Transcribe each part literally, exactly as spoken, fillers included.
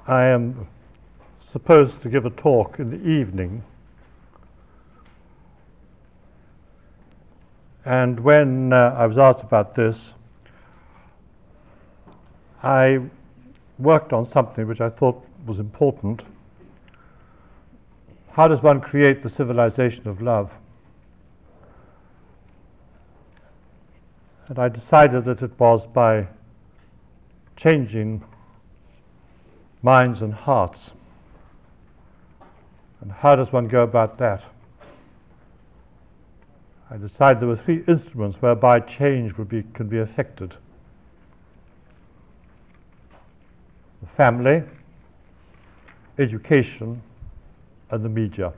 I am supposed to give a talk in the evening, and when uh, I was asked about this, I worked on something which I thought was important. How does one create the civilization of love? And I decided that it was by changing minds and hearts. And how does one go about that? I decided there were three instruments whereby change would be, can be effected. The family, education, and the media.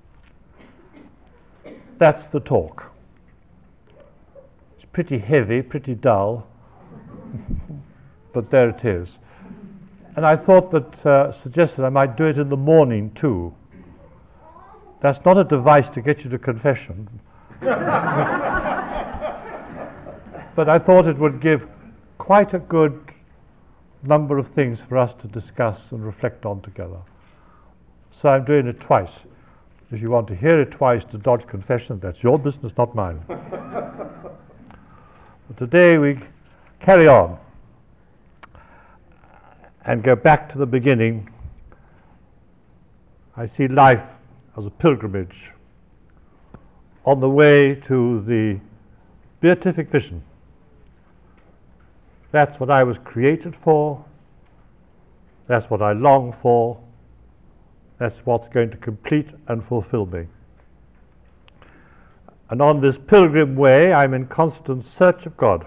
That's the talk. It's pretty heavy, pretty dull, but there it is. And I thought that, uh, suggested I might do it in the morning too. That's not a device to get you to confession. But I thought it would give quite a good number of things for us to discuss and reflect on together. So I'm doing it twice. If you want to hear it twice to dodge confession, that's your business, not mine. But today we carry on and go back to the beginning. I see life as a pilgrimage on the way to the beatific vision. That's what I was created for. That's what I long for. That's what's going to complete and fulfill me. And on this pilgrim way, I'm in constant search of God,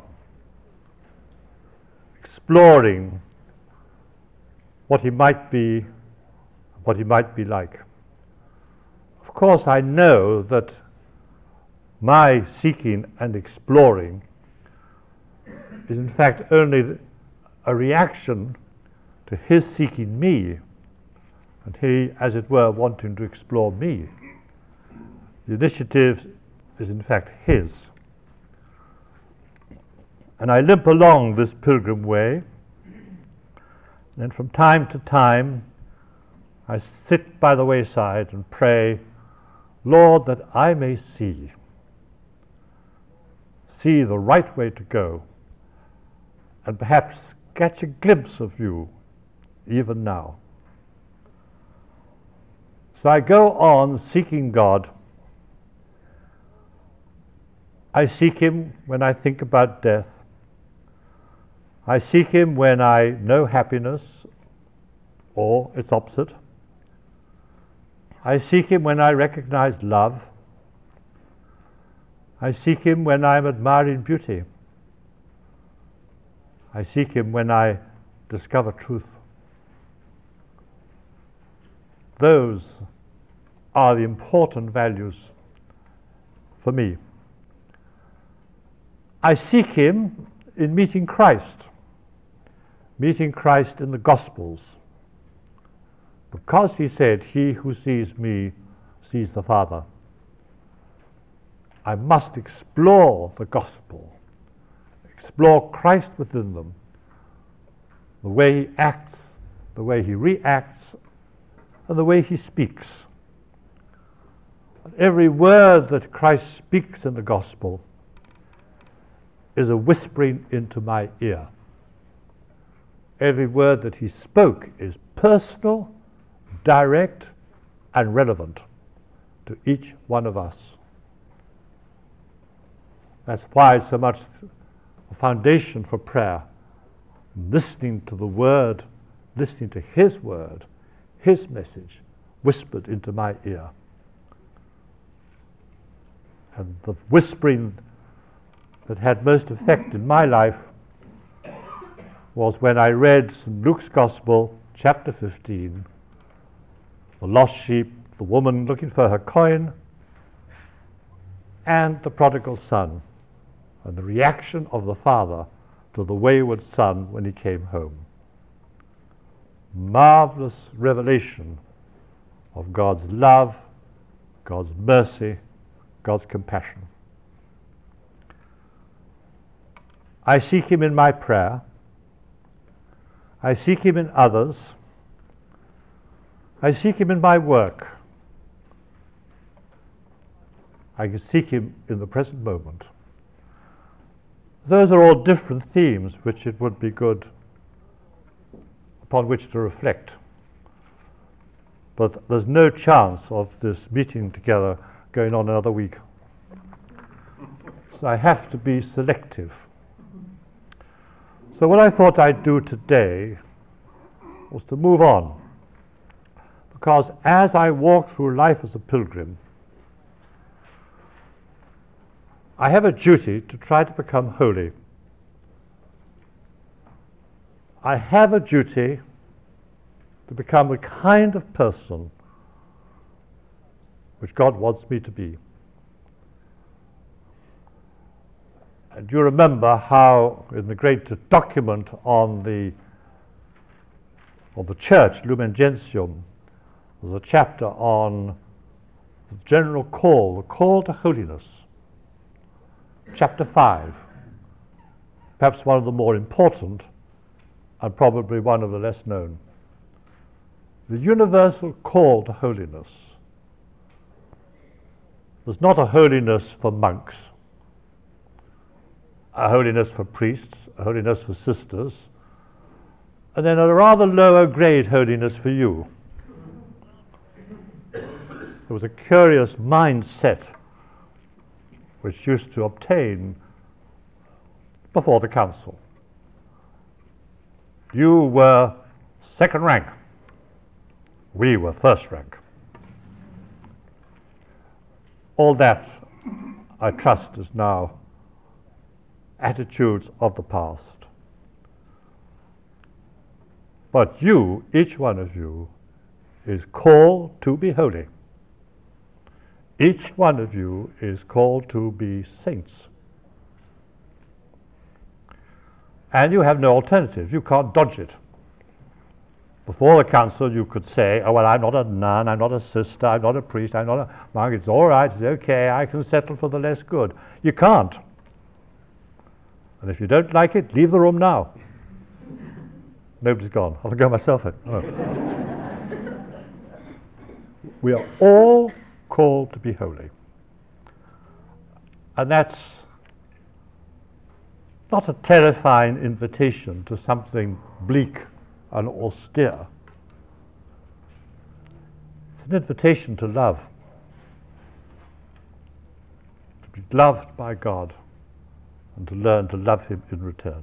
exploring what He might be, what He might be like. Of course, I know that my seeking and exploring is in fact only a reaction to His seeking me, and He, as it were, wanting to explore me. The initiative is in fact His. And I limp along this pilgrim way, and from time to time I sit by the wayside and pray, Lord, that I may see, see the right way to go, and perhaps catch a glimpse of you even now. So I go on seeking God. I seek Him when I think about death. I seek Him when I know happiness or its opposite. I seek Him when I recognize love. I seek Him when I'm admiring beauty. I seek Him when I discover truth. Those are the important values for me. I seek Him in meeting Christ, meeting Christ in the Gospels, because He said, "He who sees me sees the Father." I must explore the Gospel, explore Christ within them, the way He acts, the way He reacts, and the way He speaks. And every word that Christ speaks in the Gospel is a whispering into my ear. Every word that He spoke is personal, direct, and relevant to each one of us. That's why it's so much a foundation for prayer. Listening to the Word, listening to His Word, His message, whispered into my ear. And the whispering that had most effect in my life was when I read Saint Luke's Gospel, chapter fifteen, the lost sheep, the woman looking for her coin, and the prodigal son, and the reaction of the father to the wayward son when he came home. Marvelous revelation of God's love, God's mercy, God's compassion. I seek Him in my prayer. I seek Him in others. I seek him in my work. I can seek him in the present moment. Those are all different themes which it would be good upon which to reflect. But there's no chance of this meeting together going on another week. So I have to be selective. So what I thought I'd do today was to move on. Because as I walk through life as a pilgrim, I have a duty to try to become holy. I have a duty to become the kind of person which God wants me to be. And you remember how in the great document on the of the church, Lumen Gentium, there's a chapter on the general call, the call to holiness. Chapter five, perhaps one of the more important and probably one of the less known. The universal call to holiness. There's not a holiness for monks, a holiness for priests, a holiness for sisters, and then a rather lower grade holiness for you. There was a curious mindset which used to obtain before the council. You were second rank. We were first rank. All that, I trust, is now attitudes of the past. But you, each one of you, is called to be holy. Each one of you is called to be saints. And you have no alternative. You can't dodge it. Before the council, you could say, oh, well, I'm not a nun, I'm not a sister, I'm not a priest, I'm not a monk. It's all right, it's okay, I can settle for the less good. You can't. And if you don't like it, leave the room now. Nobody's gone. I'll go myself in. Oh. We are all called to be holy. And that's not a terrifying invitation to something bleak and austere. It's an invitation to love, to be loved by God and to learn to love him in return.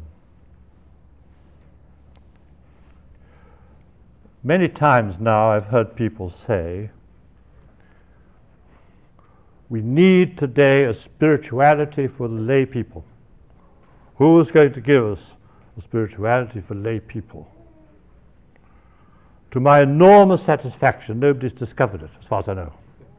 Many times now I've heard people say, we need today a spirituality for the lay people. Who is going to give us a spirituality for lay people? To my enormous satisfaction, nobody's discovered it, as far as I know.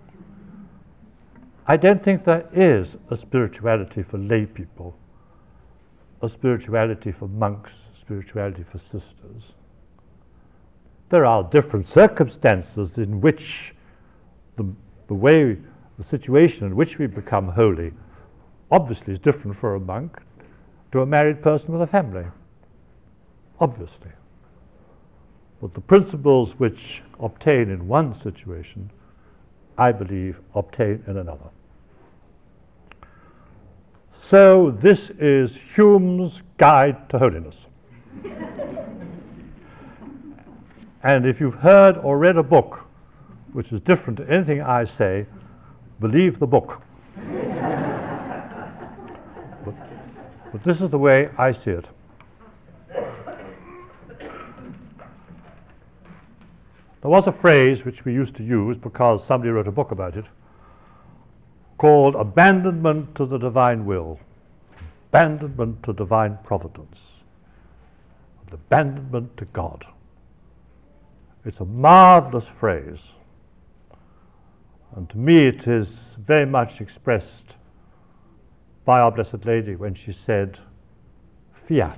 I don't think there is a spirituality for lay people, a spirituality for monks, a spirituality for sisters. There are different circumstances in which the, the way, the situation in which we become holy obviously is different for a monk to a married person with a family. Obviously. But the principles which obtain in one situation, I believe, obtain in another. So this is Hume's Guide to Holiness. And if you've heard or read a book which is different to anything I say, believe the book. but, but this is the way I see it. There was a phrase which we used to use because somebody wrote a book about it, called abandonment to the divine will, abandonment to divine providence, and abandonment to God. It's a marvelous phrase, and to me it is very much expressed by Our Blessed Lady when she said, "Fiat,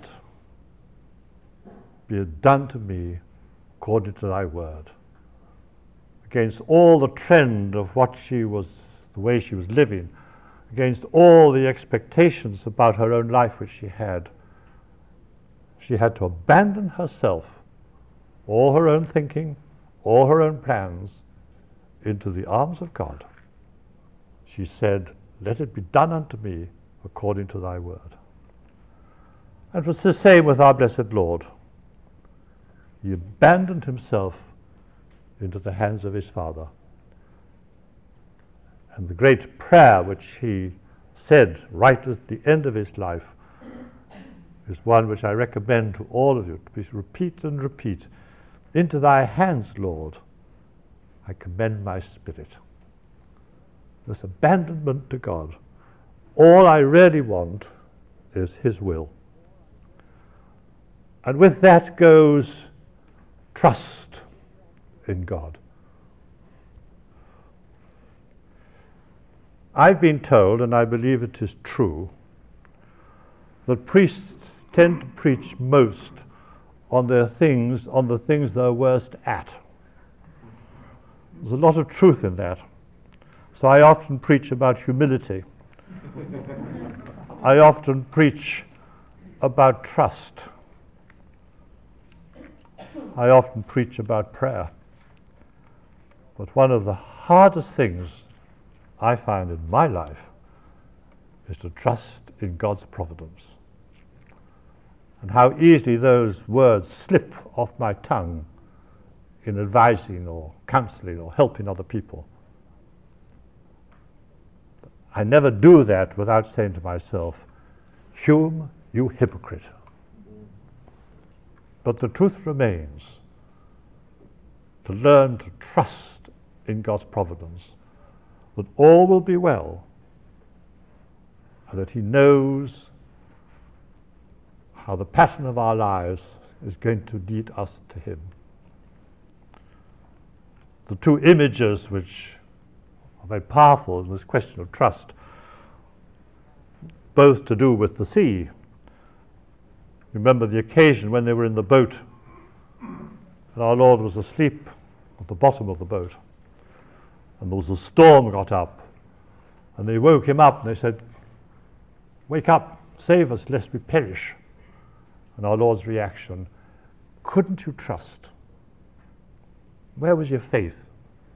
be it done to me according to thy word." Against all the trend of what she was, the way she was living, against all the expectations about her own life which she had, she had to abandon herself, all her own thinking, all her own plans into the arms of God, she said, "Let it be done unto me according to thy word." And it was the same with our blessed Lord. He abandoned himself into the hands of his Father. And the great prayer which he said right at the end of his life is one which I recommend to all of you to please repeat and repeat. "Into thy hands, Lord, I commend my spirit." This abandonment to God. All I really want is his will. And with that goes trust in God. I've been told, and I believe it is true, that priests tend to preach most on their things, on the things they're worst at. There's a lot of truth in that. So I often preach about humility. I often preach about trust. I often preach about prayer. But one of the hardest things I find in my life is to trust in God's providence. And how easily those words slip off my tongue in advising or counseling or helping other people. I never do that without saying to myself, "Hume, you hypocrite." But the truth remains, to learn to trust in God's providence, that all will be well, and that he knows how the pattern of our lives is going to lead us to him. The two images which are very powerful in this question of trust, both to do with the sea. Remember the occasion when they were in the boat and our Lord was asleep at the bottom of the boat, and there was a storm got up, and they woke him up and they said, "Wake up, save us lest we perish." And our Lord's reaction, "Couldn't you trust? Where was your faith?"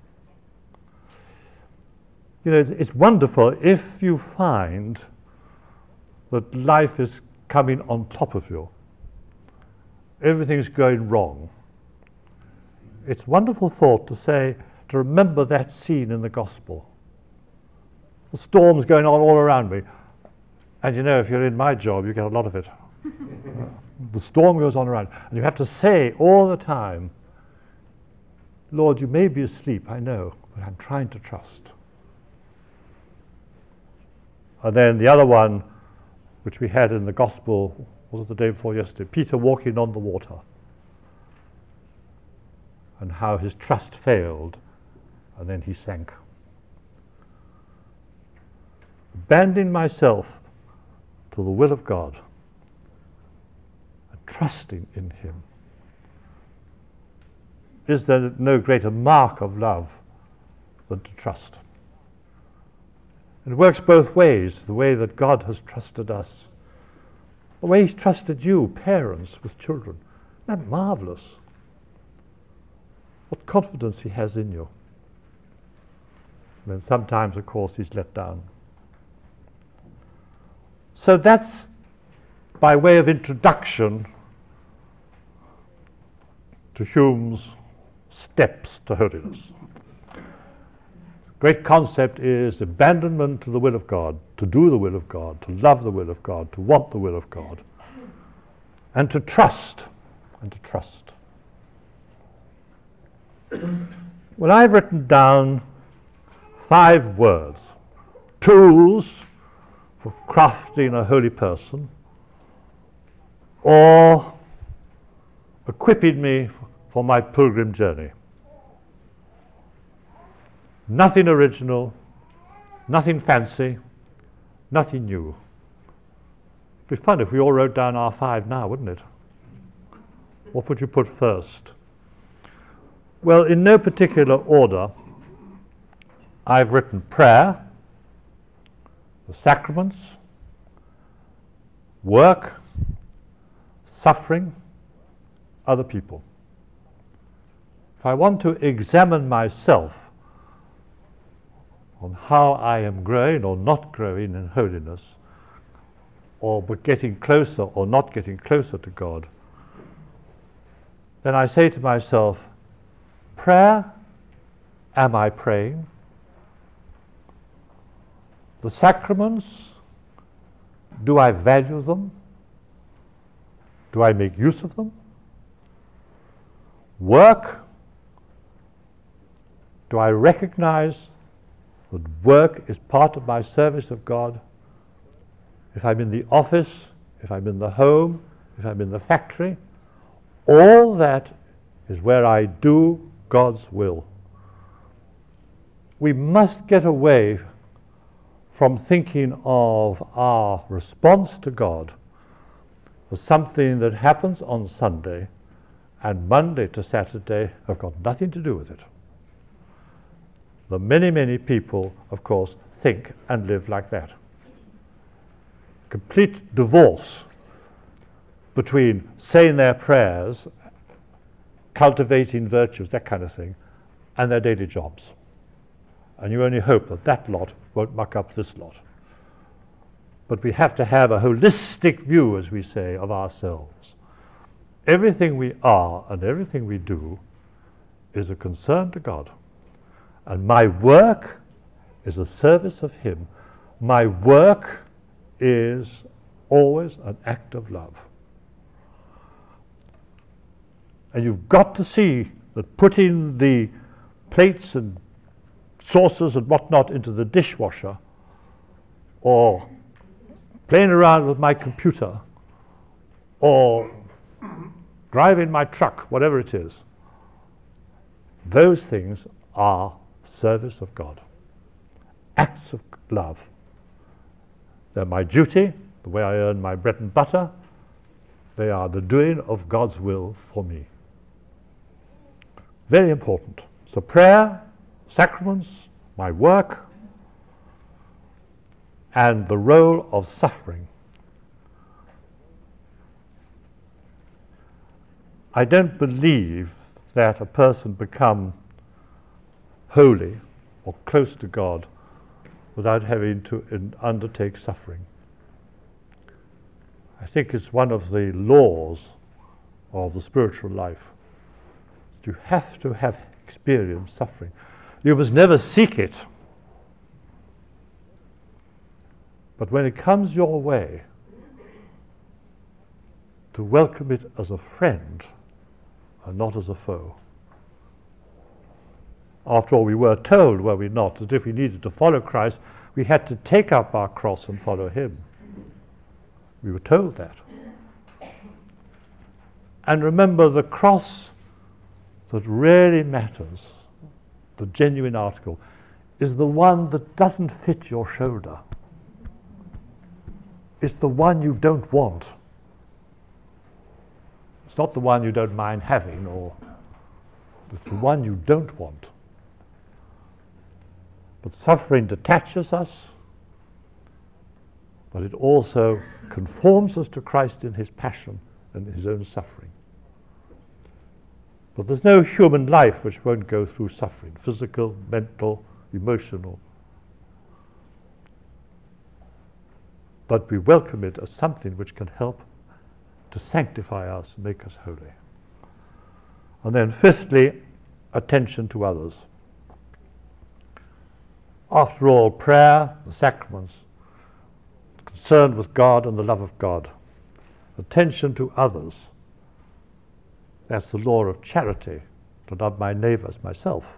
You know, it's, it's wonderful if you find that life is coming on top of you. Everything's going wrong. It's a wonderful thought to say, to remember that scene in the gospel. The storm's going on all around me. And you know, if you're in my job, you get a lot of it. The storm goes on around. And you have to say all the time, "Lord, you may be asleep, I know, but I'm trying to trust." And then the other one, which we had in the gospel, was it the day before yesterday? Peter walking on the water, and how his trust failed, and then he sank. Abandoning myself to the will of God, and trusting in him. Is there no greater mark of love than to trust? It works both ways, the way that God has trusted us, the way he's trusted you, parents with children. Isn't that marvelous? What confidence he has in you. And then sometimes, of course, he's let down. So that's by way of introduction to Hume's steps to holiness. Great concept is abandonment to the will of God, to do the will of God, to love the will of God, to want the will of God, and to trust, and to trust. Well, I've written down five words, tools for crafting a holy person, or equipping me for my pilgrim journey. Nothing original, nothing fancy, nothing new. It'd be fun if we all wrote down our five now, wouldn't it? What would you put first? Well, in no particular order, I've written prayer, the sacraments, work, suffering, other people. if I want to examine myself on how I am growing or not growing in holiness, or getting closer or not getting closer to God, then I say to myself, prayer, am I praying? The sacraments, do I value them? Do I make use of them? Work, do I recognize that work is part of my service of God? If I'm in the office, if I'm in the home, if I'm in the factory, all that is where I do God's will. We must get away from thinking of our response to God as something that happens on Sunday and Monday to Saturday have got nothing to do with it. The many, many people, of course, think and live like that. Complete divorce between saying their prayers, cultivating virtues, that kind of thing, and their daily jobs. And you only hope that that lot won't muck up this lot. But we have to have a holistic view, as we say, of ourselves. Everything we are and everything we do is a concern to God. And my work is a service of Him. My work is always an act of love. And you've got to see that putting the plates and saucers and whatnot into the dishwasher, or playing around with my computer, or driving my truck, whatever it is, those things are service of God, acts of love. They're my duty, the way I earn my bread and butter. They are the doing of God's will for me. Very important. So prayer, sacraments, my work, and the role of suffering. I don't believe that a person become holy or close to God without having to in, undertake suffering. I think it's one of the laws of the spiritual life. You have to have experienced suffering. You must never seek it. But when it comes your way, to welcome it as a friend and not as a foe. After all, we were told, were we not, that if we needed to follow Christ, we had to take up our cross and follow Him. We were told that. And remember, the cross that really matters, the genuine article, is the one that doesn't fit your shoulder. It's the one you don't want. It's not the one you don't mind having, or it's the one you don't want. But suffering detaches us, but it also conforms us to Christ in His passion and His own suffering. But there's no human life which won't go through suffering, physical, mental, emotional. But we welcome it as something which can help to sanctify us, make us holy. And then fifthly, attention to others. After all, prayer, the sacraments, concerned with God and the love of God. Attention to others. That's the law of charity, to love my neighbour as myself.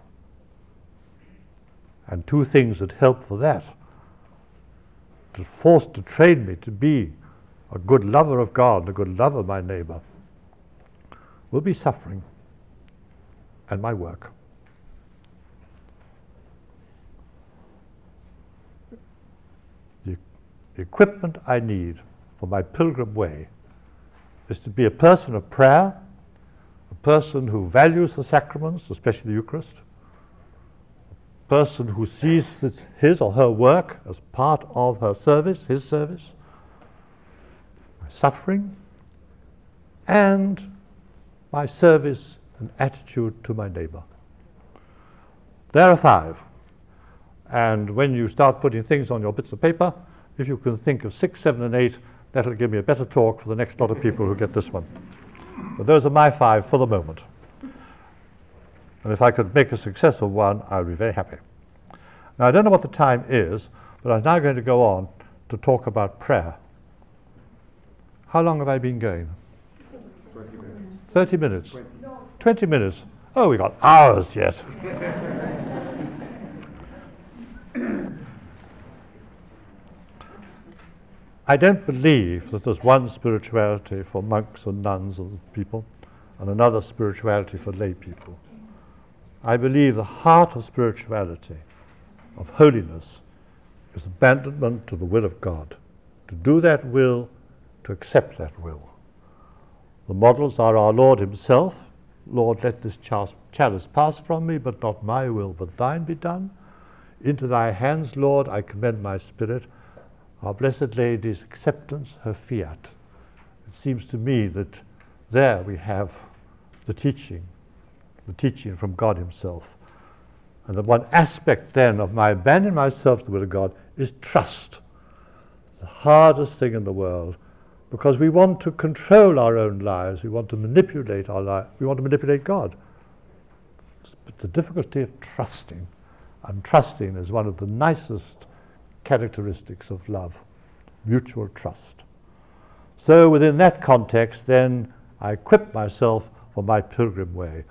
And two things that help for that, to force to train me to be a good lover of God, a good lover of my neighbour, will be suffering and my work. The equipment I need for my pilgrim way is to be a person of prayer, a person who values the sacraments, especially the Eucharist, a person who sees his or her work as part of her service, his service, my suffering, and my service an attitude to my neighbor. There are five. And when you start putting things on your bits of paper, if you can think of six, seven, and eight, that'll give me a better talk for the next lot of people who get this one. But those are my five for the moment. And if I could make a success of one, I'll be very happy. Now, I don't know what the time is, but I'm now going to go on to talk about prayer. How long have I been going? twenty minutes. thirty minutes? twenty. twenty minutes. Oh, we've got hours yet. I don't believe that there's one spirituality for monks and nuns and people and another spirituality for lay people. I believe the heart of spirituality, of holiness, is abandonment to the will of God, to do that will, to accept that will. The models are our Lord himself. Lord, let this chalice pass from me, but not my will, but thine be done. Into thy hands, Lord, I commend my spirit. Our Blessed Lady's acceptance, her fiat. It seems to me that there we have the teaching, the teaching from God himself. And the one aspect then of my abandoning myself to the will of God is trust. The hardest thing in the world, because we want to control our own lives, we want to manipulate our lives, we want to manipulate God. But the difficulty of trusting, and trusting is one of the nicest characteristics of love, mutual trust. So within that context, then, I equip myself for my pilgrim way.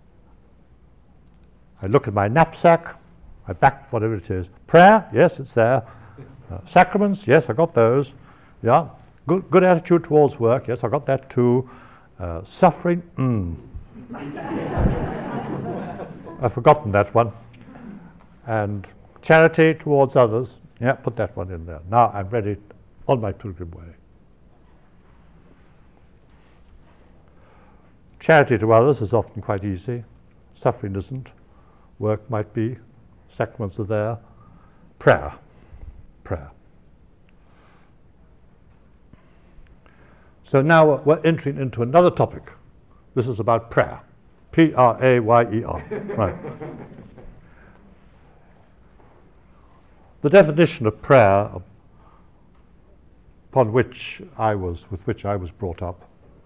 I look at my knapsack, my back, whatever it is. Prayer, yes, it's there. Uh, sacraments, yes, I got those. Yeah, good, good attitude towards work, yes, I got that too. Uh, suffering, mm. I've forgotten that one. And charity towards others, yeah, put that one in there. Now I'm ready on my pilgrim way. Charity to others is often quite easy. Suffering isn't. Work might be. Sacraments are there. Prayer. Prayer. So now we're, we're entering into another topic. This is about prayer. P R A Y E R. Right. The definition of prayer upon which I was, with which I was brought up,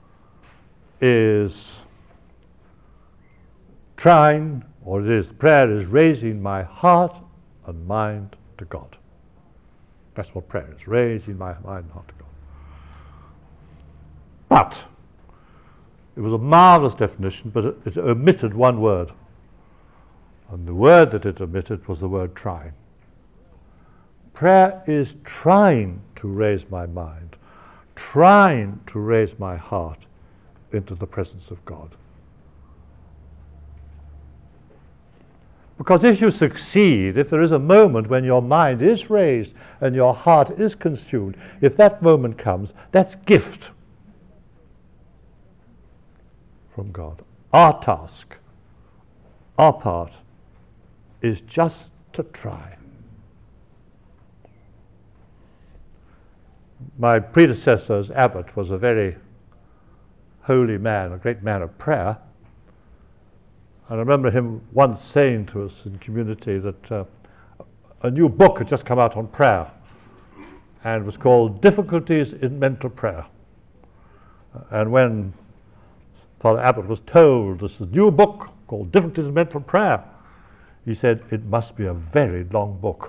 is trying, or it is, prayer is raising my heart and mind to God. That's what prayer is, raising my mind and heart to God. But, it was a marvelous definition, but it, it omitted one word. And the word that it omitted was the word trying. Prayer is trying to raise my mind, trying to raise my heart into the presence of God. Because if you succeed, if there is a moment when your mind is raised and your heart is consumed, if that moment comes, that's gift from God. Our task, our part, is just to try. My predecessor as abbot was a very holy man, a great man of prayer. I remember him once saying to us in community that uh, a new book had just come out on prayer, and it was called Difficulties in Mental Prayer. And when Father Abbott was told this is a new book called Difficulties in Mental Prayer, he said, it must be a very long book.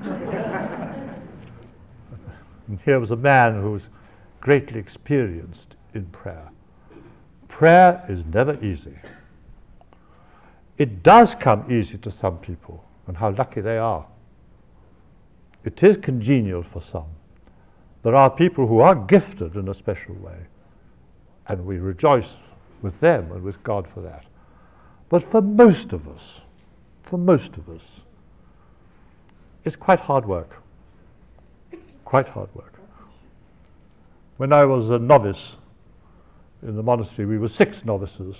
And here was a man who was greatly experienced in prayer. Prayer is never easy. It does come easy to some people, and how lucky they are. It is congenial for some. There are people who are gifted in a special way, and we rejoice with them and with God for that. But for most of us, for most of us, it's quite hard work. Quite hard work. When I was a novice in the monastery, we were six novices.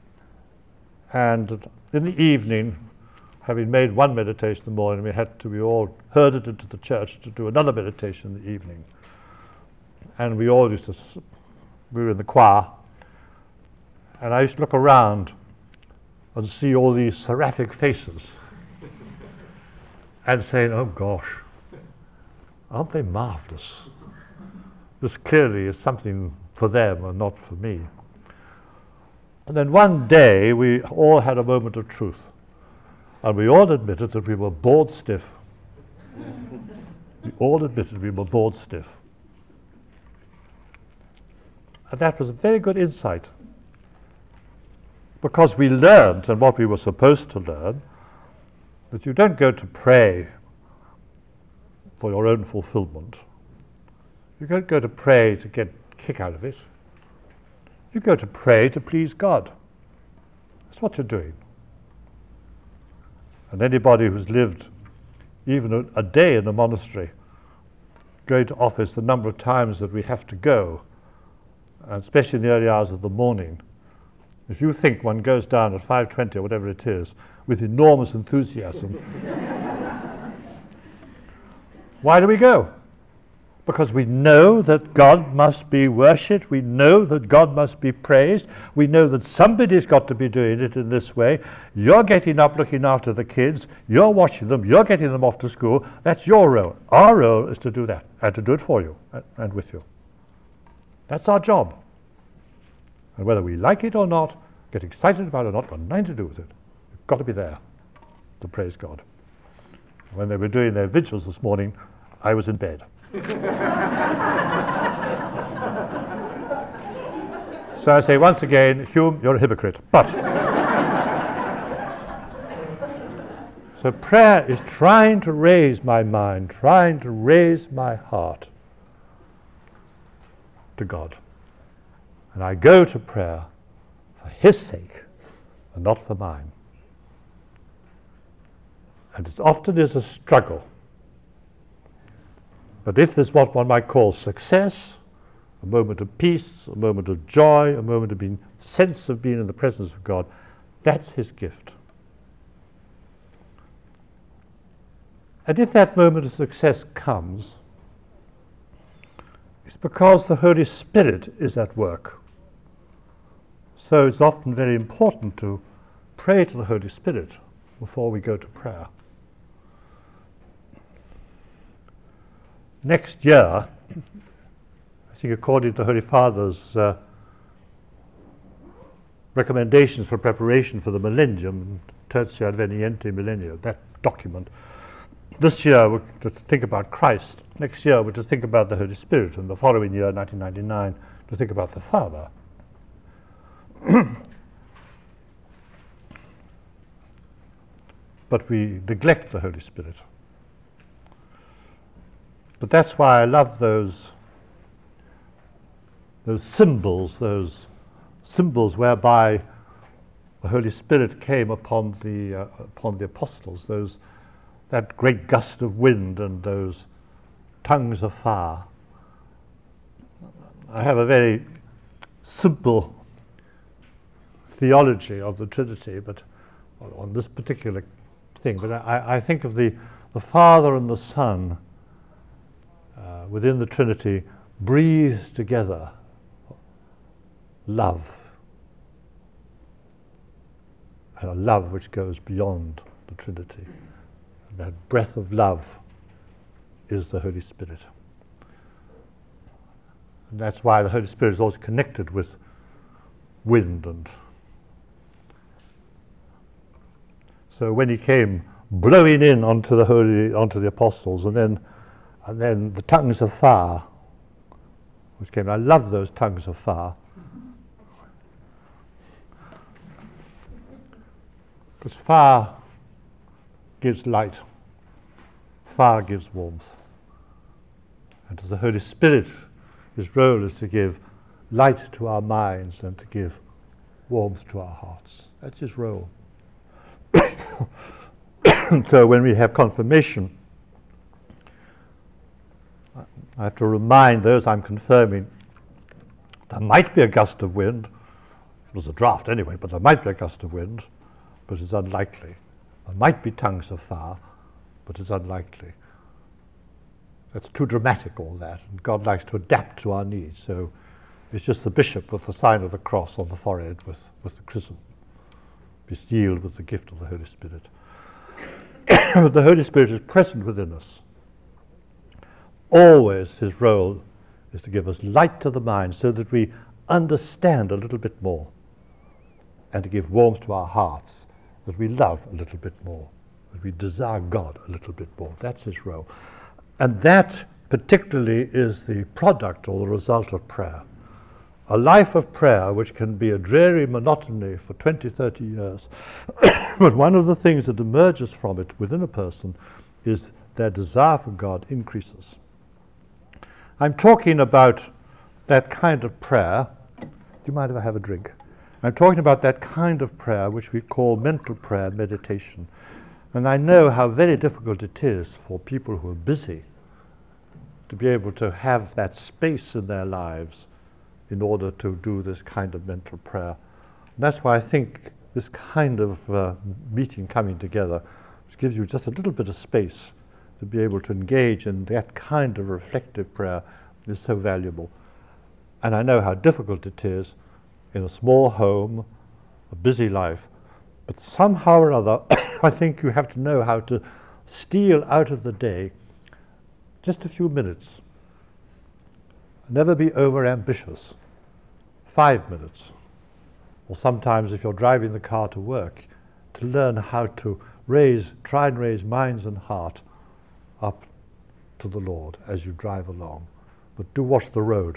And in the evening, having made one meditation in the morning, we had to be all herded into the church to do another meditation in the evening. And we all used to, we were in the choir, and I used to look around and see all these seraphic faces and saying, oh gosh, aren't they marvelous? This clearly is something for them and not for me. And then one day we all had a moment of truth, and we all admitted that we were bored stiff. We all admitted we were bored stiff. And that was a very good insight, because we learned, and what we were supposed to learn, that you don't go to pray for your own fulfillment. You don't go to pray to get a kick out of it. You go to pray to please God. That's what you're doing. And anybody who's lived even a, a day in a monastery, going to office the number of times that we have to go, and especially in the early hours of the morning, if you think one goes down at five twenty or whatever it is with enormous enthusiasm, why do we go? Because we know that God must be worshipped, we know that God must be praised, we know that somebody's got to be doing it in this way. You're getting up looking after the kids, you're watching them, you're getting them off to school. That's your role. Our role is to do that, and to do it for you and with you. That's our job. And whether we like it or not, get excited about it or not, got nothing to do with it. You've got to be there to praise God. When they were doing their vigils this morning, I was in bed. So I say once again, Hume, you're a hypocrite. But so prayer is trying to raise my mind, trying to raise my heart to God. And I go to prayer for His sake and not for mine. And it often is a struggle. But if there's what one might call success, a moment of peace, a moment of joy, a moment of being sense of being in the presence of God, that's His gift. And if that moment of success comes, it's because the Holy Spirit is at work. So it's often very important to pray to the Holy Spirit before we go to prayer. Next year, I think according to Holy Father's uh, recommendations for preparation for the millennium, Tertia Advenienti Millennium, that document, this year we're to think about Christ. Next year we're to think about the Holy Spirit, and the following year, nineteen ninety-nine, to think about the Father. But we neglect the Holy Spirit. But that's why I love those those symbols, those symbols whereby the Holy Spirit came upon the uh, upon the apostles. Those that great gust of wind and those tongues of fire. I have a very simple theology of the Trinity, but on this particular thing. But I, I think of the the Father and the Son. Uh, within the Trinity, breathe together love, and a love which goes beyond the Trinity. And that breath of love is the Holy Spirit. And that's why the Holy Spirit is also connected with wind. And so when He came blowing in onto the holy, onto the apostles, and then And then the tongues of fire, which came. I love those tongues of fire. Because fire gives light. Fire gives warmth. And as the Holy Spirit, His role is to give light to our minds and to give warmth to our hearts. That's His role. So when we have confirmation, I have to remind those I'm confirming there might be a gust of wind. It was a draft anyway, but there might be a gust of wind, but it's unlikely. There might be tongues of fire, but it's unlikely. That's too dramatic, all that, and God likes to adapt to our needs. So it's just the bishop with the sign of the cross on the forehead with, with the chrism, be sealed with the gift of the Holy Spirit. But the Holy Spirit is present within us. Always his role is to give us light to the mind so that we understand a little bit more, and to give warmth to our hearts, that we love a little bit more, that we desire God a little bit more. That's his role. And that particularly is the product or the result of prayer. A life of prayer which can be a dreary monotony for twenty, thirty years, but one of the things that emerges from it within a person is their desire for God increases. I'm talking about that kind of prayer. Do you mind if I have a drink? I'm talking about that kind of prayer which we call mental prayer, meditation. And I know how very difficult it is for people who are busy to be able to have that space in their lives in order to do this kind of mental prayer. And that's why I think this kind of uh, meeting coming together, which gives you just a little bit of space to be able to engage in that kind of reflective prayer, is so valuable. And I know how difficult it is in a small home, a busy life, but somehow or other I think you have to know how to steal out of the day just a few minutes. Never be over ambitious. Five minutes. Or sometimes if you're driving the car to work, to learn how to raise, try and raise minds and heart up to the Lord as you drive along. But do watch the road.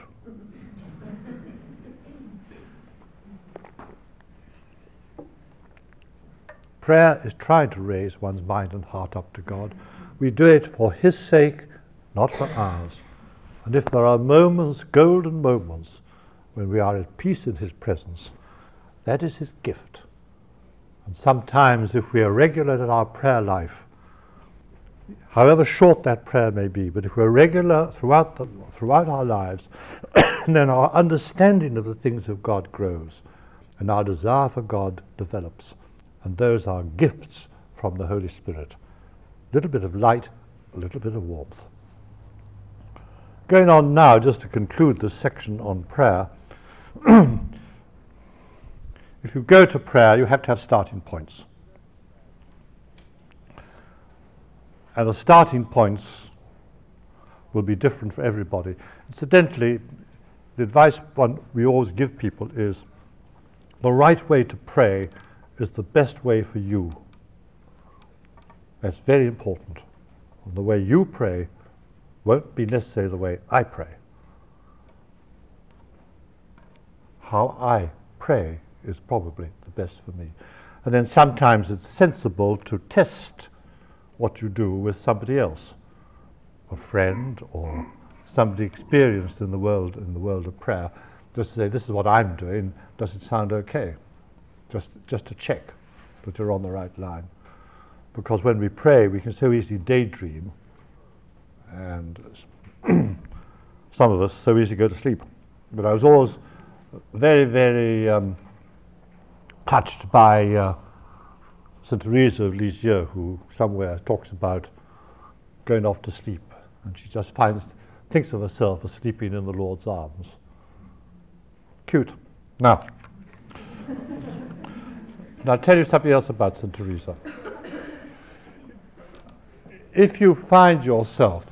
Prayer is trying to raise one's mind and heart up to God. We do it for his sake, not for ours. And if there are moments, golden moments, when we are at peace in his presence, that is his gift. And sometimes if we are regular in our prayer life, however short that prayer may be, but if we're regular throughout the, throughout our lives, then our understanding of the things of God grows, and our desire for God develops. And those are gifts from the Holy Spirit. A little bit of light, a little bit of warmth. Going on now, just to conclude this section on prayer, if you go to prayer, you have to have starting points. And the starting points will be different for everybody. Incidentally, the advice one we always give people is the right way to pray is the best way for you. That's very important. And the way you pray won't be necessarily the way I pray. How I pray is probably the best for me. And then sometimes it's sensible to test what you do with somebody else, a friend or somebody experienced in the world in the world of prayer, just to say, this is what I'm doing, does it sound okay? Just, just to check that you're on the right line. Because when we pray, we can so easily daydream, and some of us so easily go to sleep. But I was always very, very um, touched by uh, Saint Teresa of Lisieux, who somewhere talks about going off to sleep, and she just finds, thinks of herself as sleeping in the Lord's arms. Cute. Now, now I'll tell you something else about Saint Teresa. If you find yourself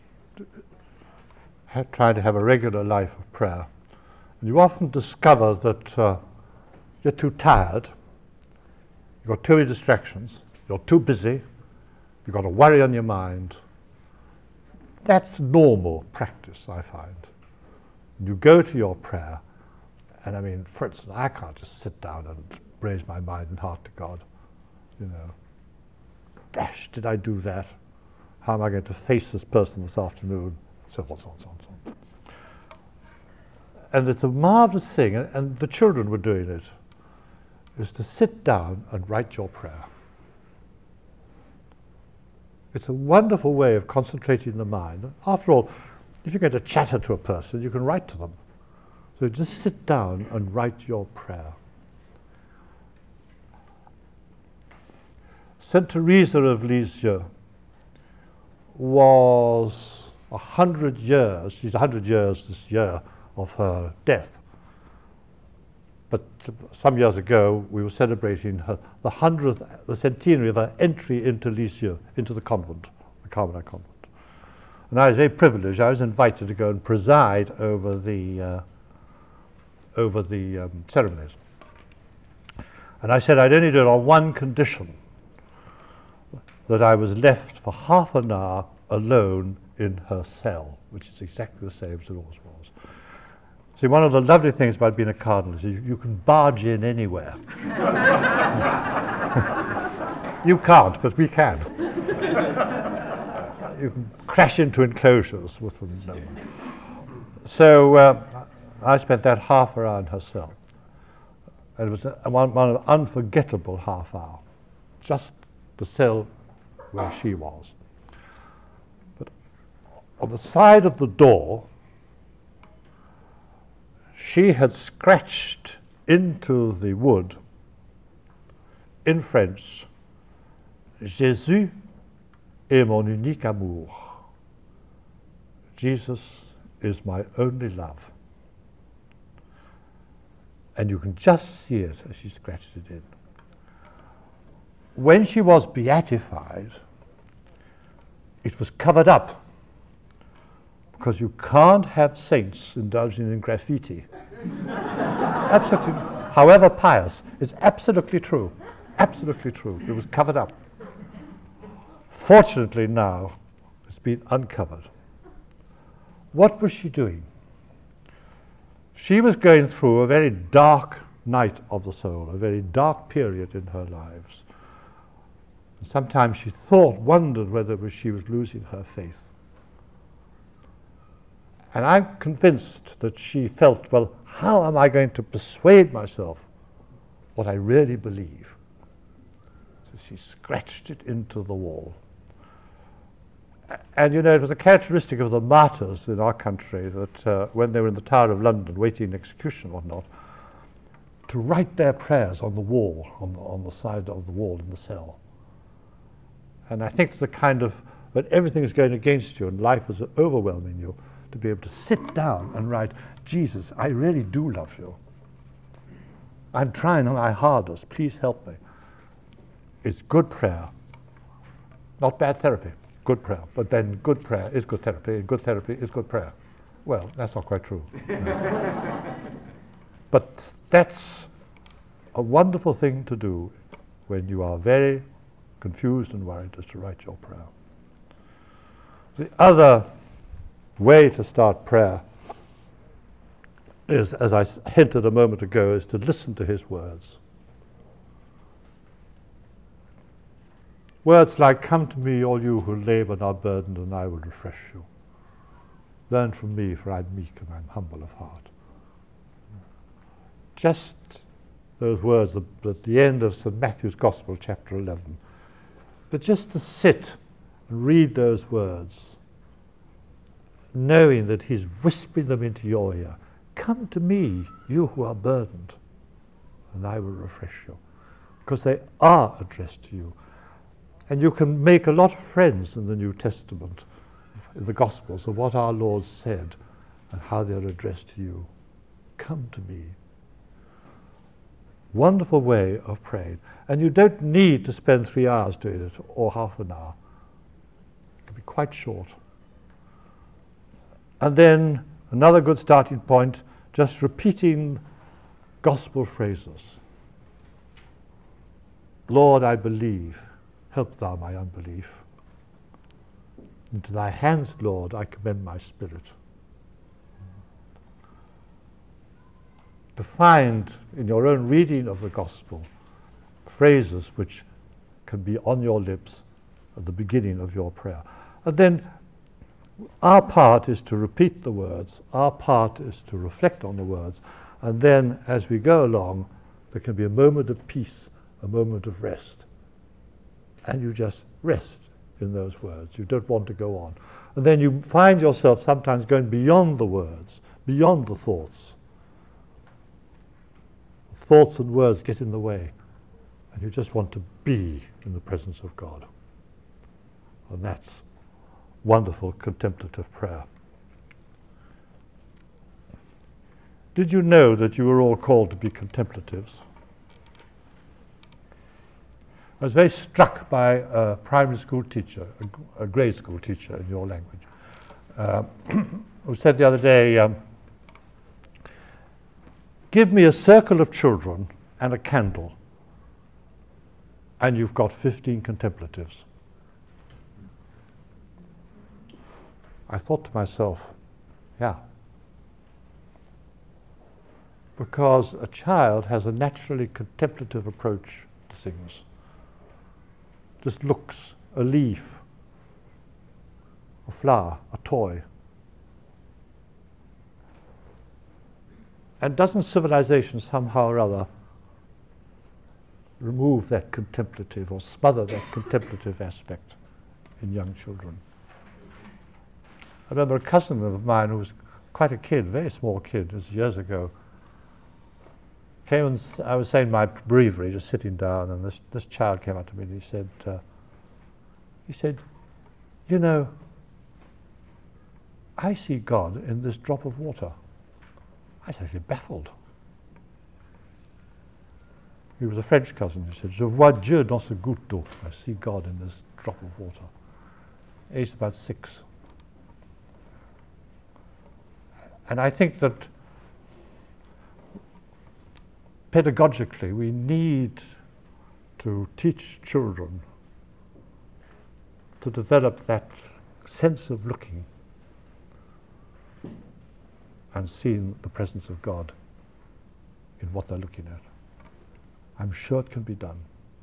ha- trying to have a regular life of prayer, and you often discover that uh, you're too tired, you've got too many distractions, you're too busy, you've got a worry on your mind, that's normal practice, I find. You go to your prayer, and I mean, for instance, I can't just sit down and raise my mind and heart to God, you know. Dash, did I do that? How am I going to face this person this afternoon? So on, so on, so on, so on. And it's a marvelous thing, and, and the children were doing it, is to sit down and write your prayer. It's a wonderful way of concentrating the mind. After all, if you're going to chatter to a person, you can write to them. So just sit down and write your prayer. Saint Teresa of Lisieux was a hundred years, she's a hundred years this year of her death. but some years ago we were celebrating her, the hundredth, the centenary of her entry into Lisieux, into the convent, the Carmelite convent. And I was very privileged. I was invited to go and preside over the uh, over the um, ceremonies. And I said I'd only do it on one condition, that I was left for half an hour alone in her cell, which is exactly the same as it always was. See, one of the lovely things about being a cardinal is you, you can barge in anywhere. You can't, but we can. You can crash into enclosures with them. No. So uh, I spent that half hour in her cell. And it was a, one, one unforgettable half hour, just the cell where she was. But on the side of the door, she had scratched into the wood, in French, Jésus est mon unique amour. Jesus is my only love. And you can just see it as she scratched it in. When she was beatified, it was covered up, because you can't have saints indulging in graffiti. Absolutely, however pious, it's absolutely true. Absolutely true. It was covered up. Fortunately now, it's been uncovered. What was she doing? She was going through a very dark night of the soul, a very dark period in her lives. And sometimes she thought, wondered whether she was losing her faith. And I'm convinced that she felt, well, how am I going to persuade myself what I really believe? So she scratched it into the wall. And, you know, it was a characteristic of the martyrs in our country that uh, when they were in the Tower of London waiting execution or whatnot, to write their prayers on the wall, on the, on the side of the wall in the cell. And I think it's the kind of, when everything is going against you and life is overwhelming you, to be able to sit down and write, Jesus, I really do love you. I'm trying my hardest, please help me. It's good prayer, not bad therapy. Good prayer, but then good prayer is good therapy, and good therapy is good prayer. Well, that's not quite true. No. But that's a wonderful thing to do when you are very confused and worried, is to write your prayer. The other way to start prayer is, as I hinted a moment ago, is to listen to his words. Words like, come to me, all you who labor and are burdened, and I will refresh you. Learn from me, for I'm meek and I'm humble of heart. Just those words at the end of Saint Matthew's Gospel, chapter eleven. But just to sit and read those words, knowing that he's whispering them into your ear. Come to me, you who are burdened, and I will refresh you. Because they are addressed to you. And you can make a lot of friends in the New Testament, in the Gospels, of what our Lord said and how they're addressed to you. Come to me. Wonderful way of praying. And you don't need to spend three hours doing it, or half an hour. It can be quite short. And then another good starting point, just repeating gospel phrases. Lord, I believe. Help thou my unbelief. Into thy hands, Lord, I commend my spirit. To find in your own reading of the gospel phrases which can be on your lips at the beginning of your prayer. And then our part is to repeat the words, our part is to reflect on the words, and then as we go along, there can be a moment of peace, a moment of rest. And you just rest in those words. You don't want to go on. And then you find yourself sometimes going beyond the words, beyond the thoughts. Thoughts and words get in the way, and you just want to be in the presence of God. And that's wonderful contemplative prayer. Did you know that you were all called to be contemplatives? I was very struck by a primary school teacher, a, a grade school teacher in your language, uh, who said the other day, um, give me a circle of children and a candle, and you've got fifteen contemplatives. I thought to myself, yeah, because a child has a naturally contemplative approach to things. Just looks, a leaf, a flower, a toy. And doesn't civilization somehow or other remove that contemplative or smother that contemplative aspect in young children? I remember a cousin of mine who was quite a kid, very small kid, this was years ago, came and s- I was saying my breviary, just sitting down, and this, this child came up to me and he said, uh, he said, you know, I see God in this drop of water. I was actually baffled. He was a French cousin. He said, je vois Dieu dans ce goutte d'eau. I see God in this drop of water. Aged about six. And I think that pedagogically we need to teach children to develop that sense of looking and seeing the presence of God in what they're looking at. I'm sure it can be done.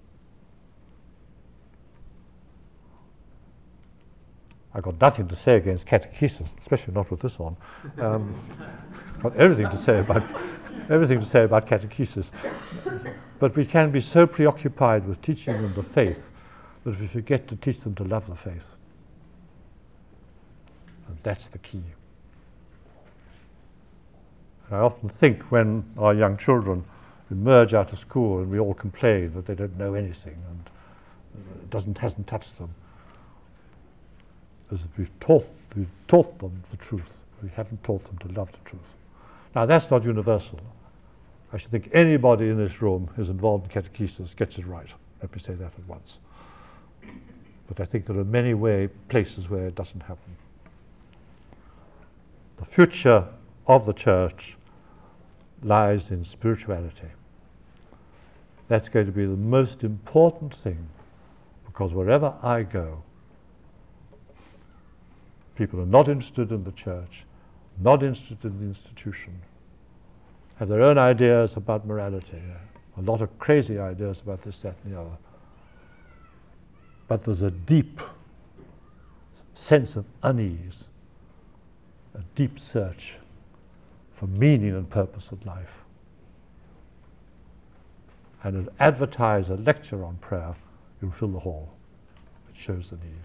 I've got nothing to say against catechesis, especially not with this on. Um, got everything to say about everything to say about catechesis. But we can be so preoccupied with teaching them the faith that we forget to teach them to love the faith. And that's the key. And I often think when our young children emerge out of school and we all complain that they don't know anything and it doesn't hasn't touched them, as if we've taught we've taught them the truth. We haven't taught them to love the truth. Now that's not universal. I should think anybody in this room who's involved in catechesis gets it right. Let me say that at once. But I think there are many way places where it doesn't happen. The future of the church lies in spirituality. That's going to be the most important thing, because wherever I go, people are not interested in the church, not interested in the institution, have their own ideas about morality, a lot of crazy ideas about this, that, and the other. But there's a deep sense of unease, a deep search for meaning and purpose of life. And an advertiser lecture on prayer, you'll fill the hall. It shows the need.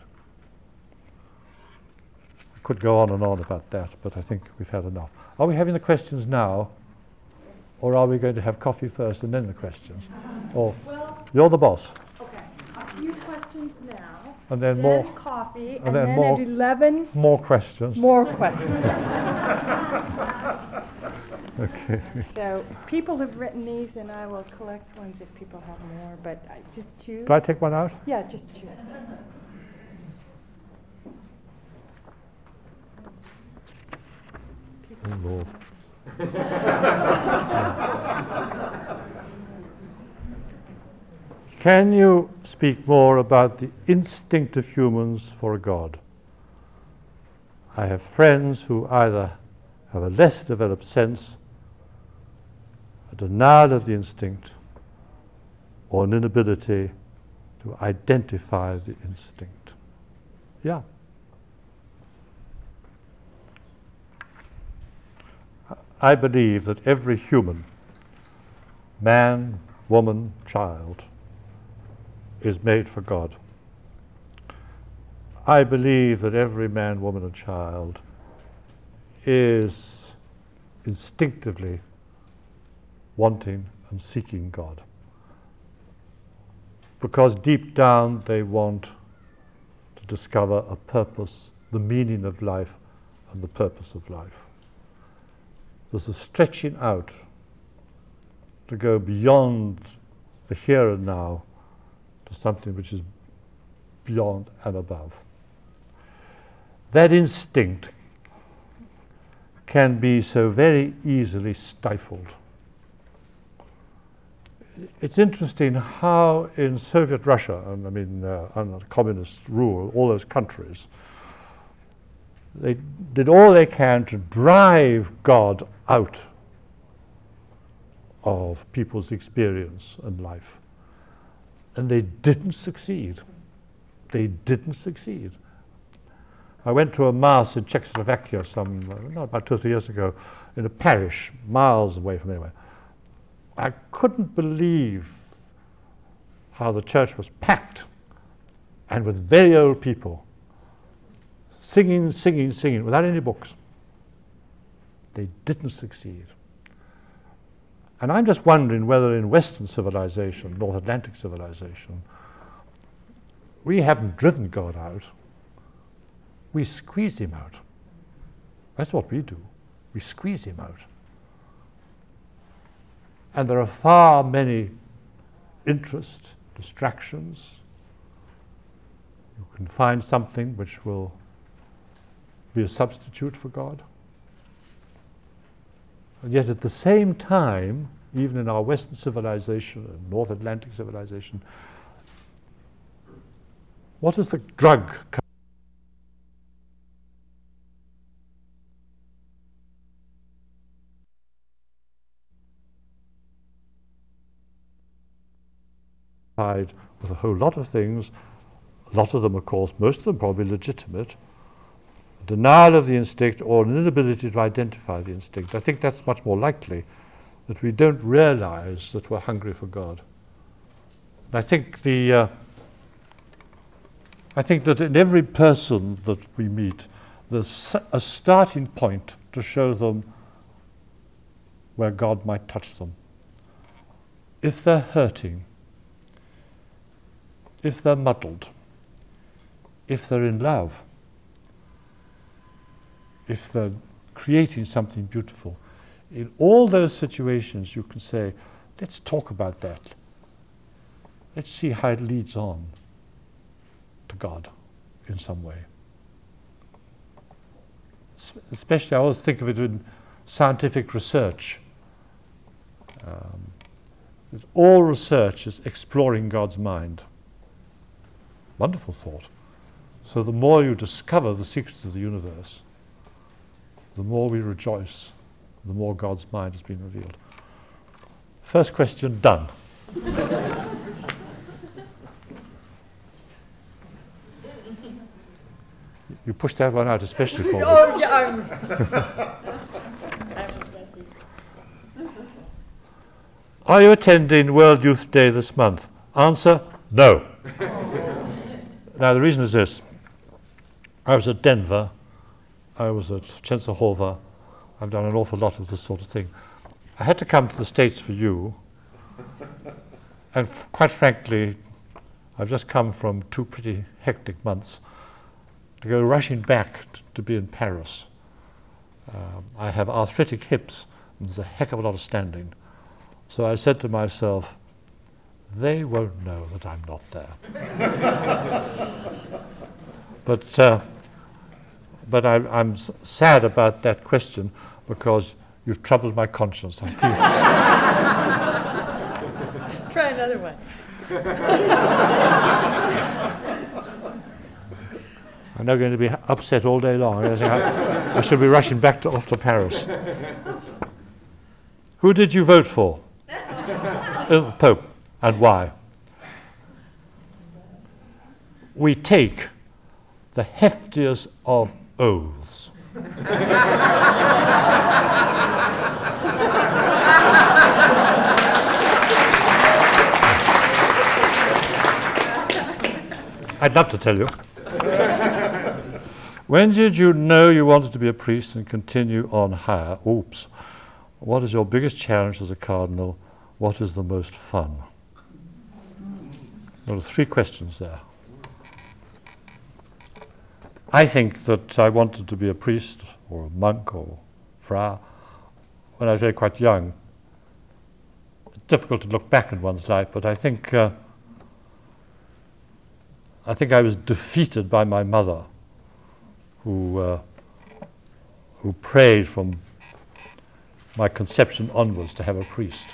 I could go on and on about that, but I think we've had enough. Are we having the questions now? Or are we going to have coffee first and then the questions? Or Well, you're the boss. okay, a few questions now, And then then more coffee, and and then then more- at eleven, more questions. more questions. Okay. So people have written these, and I will collect ones if people have more, but I just choose. Do I take one out? Yeah, just choose. Oh, Lord. Can you speak more about the instinct of humans for a God? I have friends who either have a less developed sense, a denial of the instinct, or an inability to identify the instinct. Yeah. I believe that every human, man, woman, child, is made for God. I believe that every man, woman, and child is instinctively wanting and seeking God, because deep down they want to discover a purpose, the meaning of life and the purpose of life. There's a stretching out to go beyond the here and now to something which is beyond and above. That instinct can be so very easily stifled. It's interesting how in Soviet Russia, and I mean uh, under communist rule, all those countries, they did all they can to drive God out of people's experience and life. And they didn't succeed. They didn't succeed. I went to a mass in Czechoslovakia some, uh, no, about two or three years ago, in a parish miles away from anywhere. I couldn't believe how the church was packed and with very old people singing, singing, singing without any books. They didn't succeed. And I'm just wondering whether in Western civilization, North Atlantic civilization, we haven't driven God out. We squeeze him out. That's what we do. We squeeze him out. And there are far many interests, distractions. You can find something which will be a substitute for God. And yet at the same time, even in our Western civilization and North Atlantic civilization, what is the drug? With a whole lot of things, a lot of them, of course, most of them probably legitimate, denial of the instinct or an inability to identify the instinct. I think that's much more likely, that we don't realize that we're hungry for God. And I think the uh, I think that in every person that we meet, there's a starting point to show them where God might touch them. If they're hurting, if they're muddled, if they're in love, if they're creating something beautiful, in all those situations you can say, let's talk about that. Let's see how it leads on to God in some way. S- especially I always think of it in scientific research. Um, that all research is exploring God's mind. Wonderful thought. So the more you discover the secrets of the universe, the more we rejoice, the more God's mind has been revealed. First question done. You pushed that one out especially for me. Oh, yeah, I'm... Are you attending World Youth Day this month? Answer, no. Now the reason is this. I was at Denver, I was at Częstochowa, I've done an awful lot of this sort of thing. I had to come to the States for you, and f- quite frankly, I've just come from two pretty hectic months to go rushing back t- to be in Paris. Um, I have arthritic hips, and there's a heck of a lot of standing. So I said to myself, they won't know that I'm not there. but uh, but I, I'm s- sad about that question because you've troubled my conscience, I feel. Try another one. I'm now going to be upset all day long. I, think I, I should be rushing back to, off to Paris. Who did you vote for? uh, the Pope. And why? We take the heftiest of oaths. I'd love to tell you. When did you know you wanted to be a priest and continue on higher? Oops. What is your biggest challenge as a cardinal? What is the most fun? There are three questions there. I think that I wanted to be a priest or a monk or fra when I was very quite young. It's difficult to look back in one's life, but I think uh, I think I was defeated by my mother, who uh, who prayed from my conception onwards to have a priest.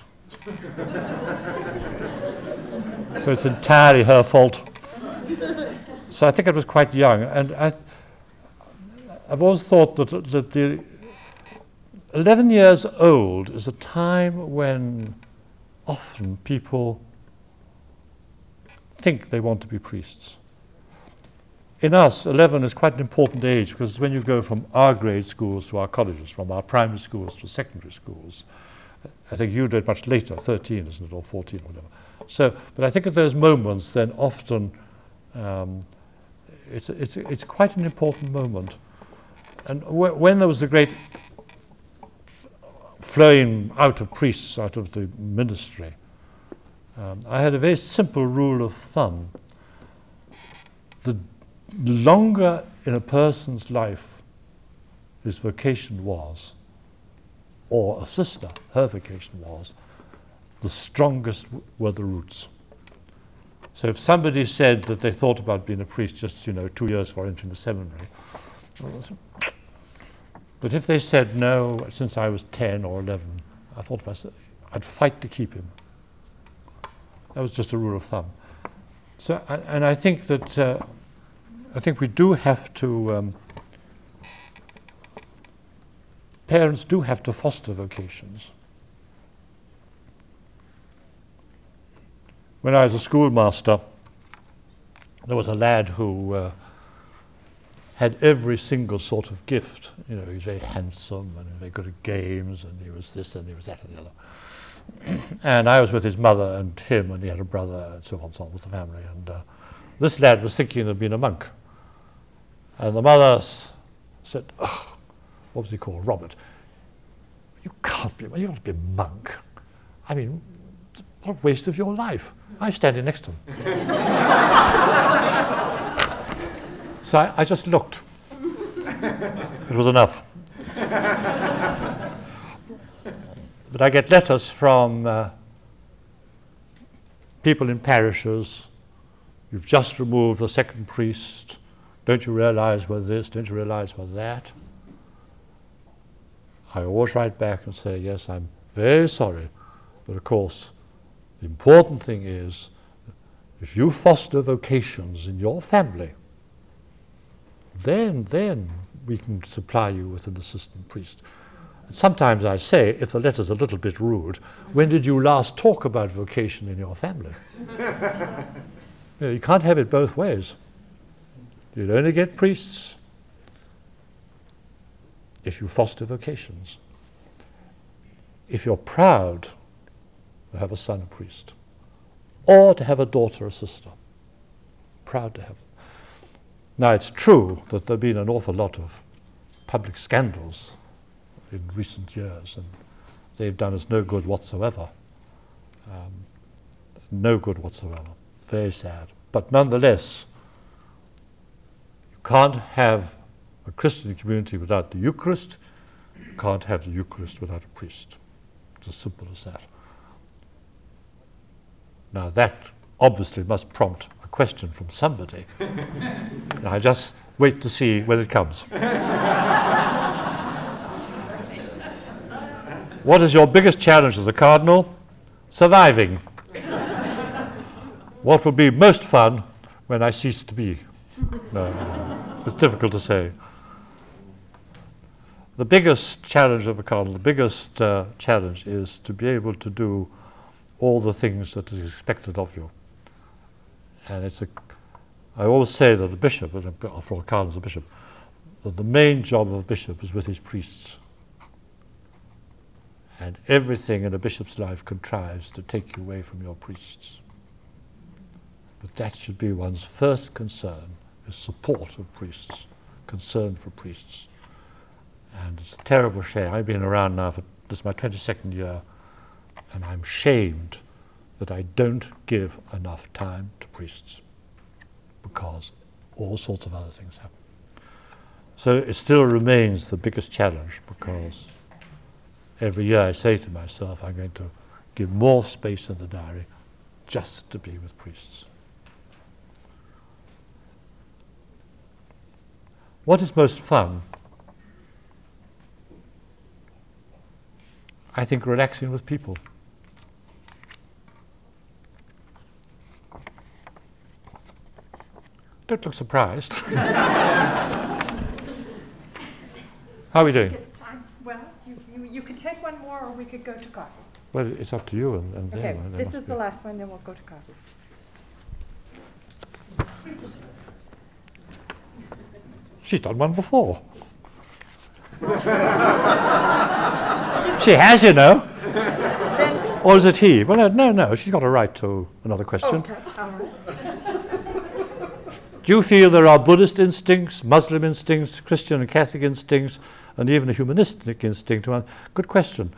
So it's entirely her fault. So I think I was quite young, and I th- I've always thought that, that the eleven years old is a time when often people think they want to be priests. In us, eleven is quite an important age, because it's when you go from our grade schools to our colleges, from our primary schools to secondary schools. I think you did much later, thirteen, isn't it, or fourteen, or whatever. So, but I think at those moments, then often um, it's, it's, it's quite an important moment. And wh- when there was the great flowing out of priests, out of the ministry, um, I had a very simple rule of thumb. The longer in a person's life his vocation was, or a sister, her vocation was, the strongest w- were the roots. So if somebody said that they thought about being a priest just, you know, two years before entering the seminary, but if they said no, since I was ten or eleven, I thought to myself, I'd fight to keep him. That was just a rule of thumb. So, and, and I think that uh, I think we do have to. Um, parents do have to foster vocations. When I was a schoolmaster, there was a lad who uh, had every single sort of gift. You know, he was very handsome and very good at games, and he was this and he was that and the other. And I was with his mother and him, and he had a brother and so on and so on with the family. And uh, this lad was thinking of being a monk. And the mother s- said, oh, what was he called? Robert. You can't be, you don't be a monk. I mean, what a waste of your life. I'm standing next to him. So I, I just looked. It was enough. But I get letters from uh, people in parishes. You've just removed the second priest. Don't you realize whether this? Don't you realize whether that? I always write back and say, yes, I'm very sorry. But of course, the important thing is, if you foster vocations in your family, then, then we can supply you with an assistant priest. And sometimes I say, if the letter's a little bit rude, when did you last talk about vocation in your family? You know, you can't have it both ways. You'd only get priests if you foster vocations. If you're proud to have a son a priest, or to have a daughter a sister, proud to have them. Now, it's true that there have been an awful lot of public scandals in recent years, and they've done us no good whatsoever. Um, no good whatsoever. Very sad. But nonetheless, you can't have a Christian community without the Eucharist. You can't have the Eucharist without a priest. It's as simple as that. Now, that obviously must prompt a question from somebody. And I just wait to see when it comes. What is your biggest challenge as a cardinal? Surviving. What will be most fun when I cease to be? No, it's difficult to say. The biggest challenge of a cardinal, the biggest uh, challenge is to be able to do all the things that is expected of you. And it's a, I always say that a bishop, for a cardinal as a bishop, that the main job of a bishop is with his priests. And everything in a bishop's life contrives to take you away from your priests. But that should be one's first concern, is support of priests, concern for priests. And it's a terrible shame. I've been around now for, this is my twenty-second year, and I'm shamed that I don't give enough time to priests, because all sorts of other things happen. So it still remains the biggest challenge, because every year I say to myself, I'm going to give more space in the diary just to be with priests. What is most fun? I think relaxing with people. Don't look surprised. How are we doing? It's time. Well, you, you, you could take one more, or we could go to coffee. Well, it's up to you. And, and Okay, them. this is the last one, then we'll go to coffee. She's done one before. She has, you know. Then, Or is it he? Well, no, no, no. She's got a right to another question. Okay, all right. Do you feel there are Buddhist instincts, Muslim instincts, Christian and Catholic instincts, and even a humanistic instinct? Well, good question.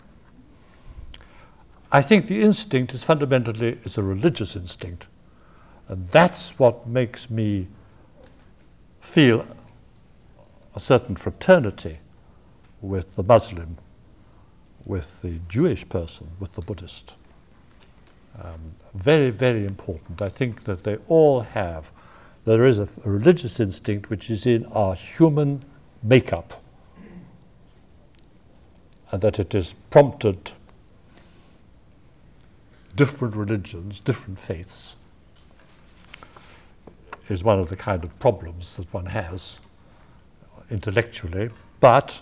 I think the instinct is fundamentally is a religious instinct, and that's what makes me feel a certain fraternity with the Muslim, with the Jewish person, with the Buddhist. Um, very, very important. I think that they all have, there is a, a religious instinct which is in our human makeup, and that it is prompted different religions, different faiths, is one of the kind of problems that one has intellectually. But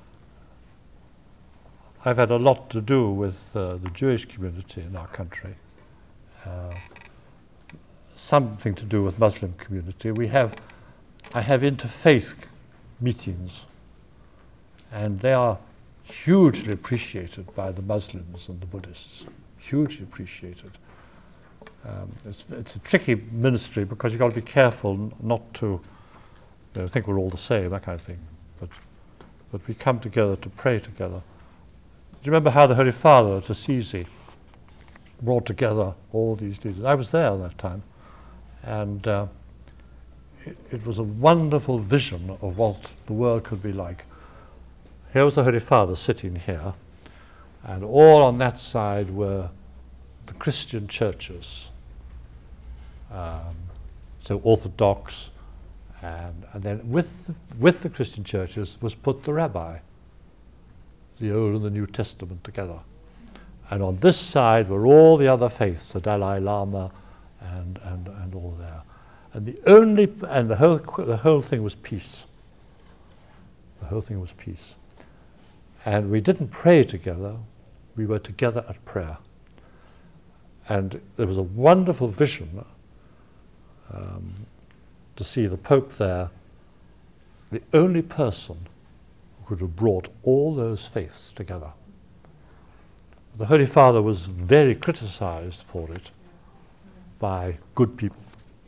I've had a lot to do with uh, the Jewish community in our country, uh, something to do with Muslim community. We have, I have interfaith meetings, and they are hugely appreciated by the Muslims and the Buddhists, hugely appreciated. Um, it's, it's a tricky ministry because you've got to be careful n- not to you know, think we're all the same, that kind of thing. But, but we come together to pray together. Do you remember how the Holy Father at Assisi brought together all these leaders? I was there at that time, and uh, it, it was a wonderful vision of what the world could be like. Here was the Holy Father sitting here, and all on that side were the Christian churches, um, so Orthodox, and, and then with the, with the Christian churches was put the rabbi, the Old and the New Testament together. And on this side were all the other faiths, the Dalai Lama and, and, and all there. And the only, and the whole, the whole thing was peace. The whole thing was peace. And we didn't pray together, we were together at prayer. And there was a wonderful vision um, to see the Pope there, the only person who could have brought all those faiths together. The Holy Father was very criticized for it by good people.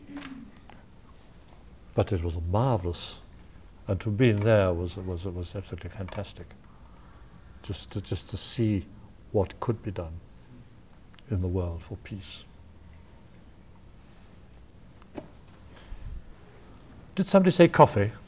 But it was marvelous, and to have been there was, was, was absolutely fantastic. Just to, just to see what could be done in the world for peace. Did somebody say coffee?